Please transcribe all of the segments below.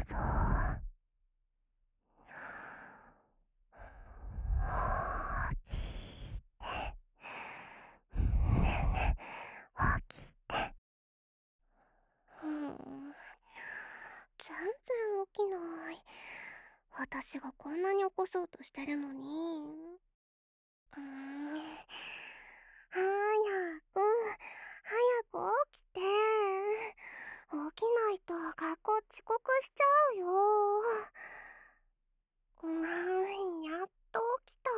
ぞ。起きて。ねえねえ、起きて。全然起きない。私がこんなに起こそうとしてるのに。早く、早く起きて。起きないと学校遅刻しちゃうよ。やっと起きた。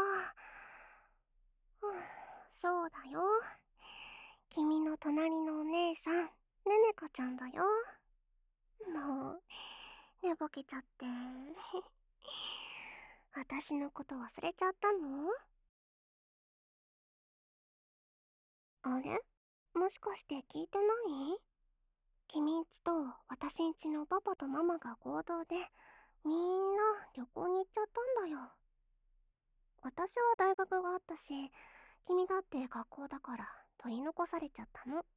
そうだよ。君の隣のお姉さん、ねねかちゃんだよ。もう、寝ぼけちゃって。私のこと忘れちゃったの？あれ？もしかして聞いてない？君んちと私んちのパパとママが合同でみんな旅行に行っちゃったんだよ。私は大学があったし、君だって学校だから取り残されちゃったの。は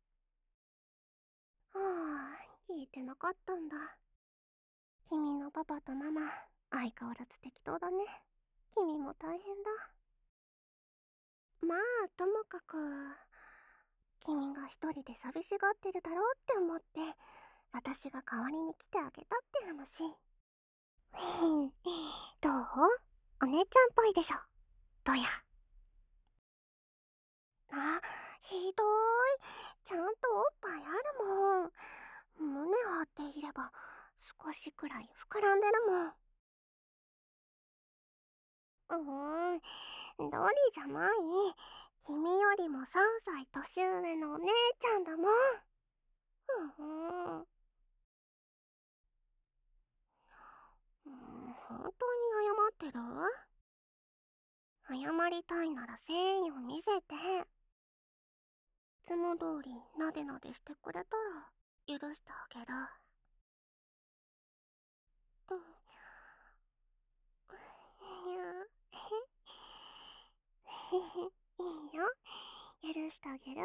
あ、聞いてなかったんだ。君のパパとママ、相変わらず適当だね。君も大変だ。まあ、ともかく、君が一人で寂しがってるだろうって思って、私が代わりに来てあげたって話。どう？お姉ちゃんっぽいでしょ。どや。あ、ひどい。ちゃんとおっぱいあるもん。胸張っていれば少しくらい膨らんでるもん。ドリじゃない。君よりも3歳年上のお姉ちゃんだもん。うん。本当に謝ってる？謝りたいなら誠意を見せて。いつも通りなでなでしてくれたら許してあげる。うん。にゃいいよ。許してあげる。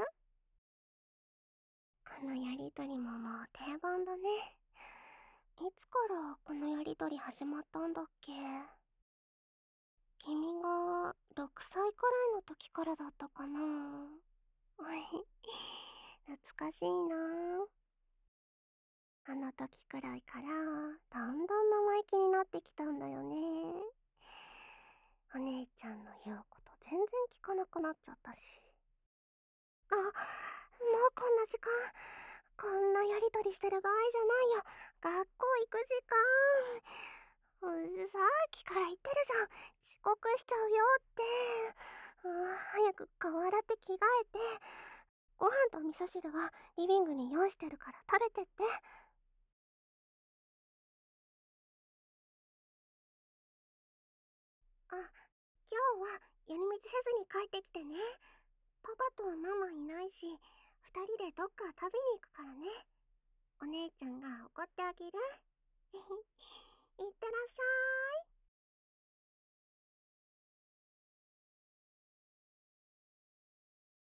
このやりとりももう定番だね。いつからこのやりとり始まったんだっけ？君が6歳くらいの時からだったかな。懐かしいな。あの時くらいからだんだん生意気になってきたんだよね。お姉ちゃんの言うこと全然聞かなくなっちゃったし。もうこんな時間。こんなやりとりしてる場合じゃないよ。学校行く時間。さっきから言ってるじゃん。遅刻しちゃうよって。早く顔洗って着替えて。ご飯と味噌汁はリビングに用意してるから食べてって。今日は寄り道せずに帰ってきてね。パパとママいないし、二人でどっか食べに行くからね。お姉ちゃんが怒ってあげる。いってらっしゃい。